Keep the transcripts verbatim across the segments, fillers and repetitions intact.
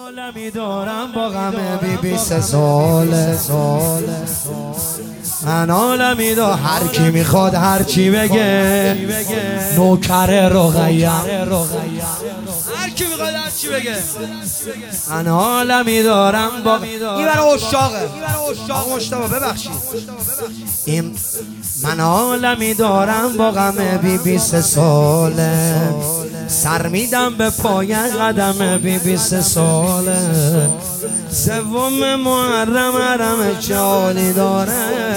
عالمی دارم با غم بی بی سه ساله ساله من عالمی دارم هر کی میخواد هر چی بگه نوکر رقیه هر کی میخواد هر چی بگه من عالمی دارم با این برای عشاقه آقا مشتبه ببخشید این من عالمی دارم با غم بی بی سه ساله سر میدم به پای قدم بی بی سه ساله سوم محرم حرم چه حالی داره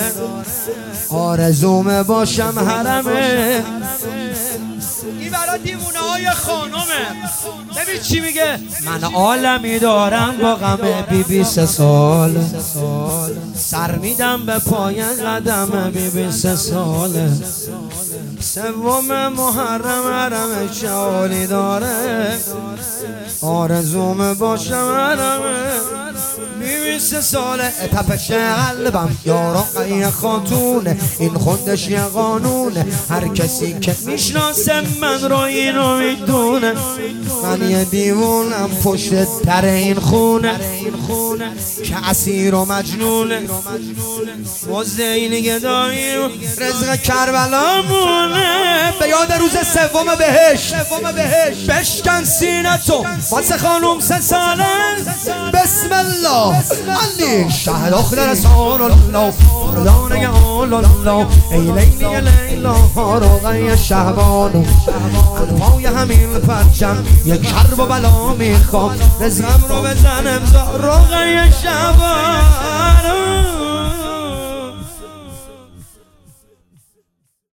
آرزوم باشم حرمه این برای دیوونه های خانومه ببین چی میگه من عالمی دارم با غم بی بی سه سال سر میدم به پای قدم بی بی سه ساله سوم محرم حرم چه حالی داره آرزوم باشم حرمه بی بی سه ساله تپش قلبم یاران قیه خاتونه این خودش یه قانونه هر کسی که میشناسه من رو اینو میدونه من یه دیوونم پشت در این خونه که اسیر و مجنونه مزد این گدایی رزق کربلا مونه به یاد روز سوم بهش بشکن سینتو واسه خانوم سه ساله بسم الله علی شهد آخر رسول الله دانه آل الله ای لیلی لیلا رقیه شهبانو انوای همین پرچم یک شرب و بلا میخوام رزقم رو بزنم رقیه شهبانو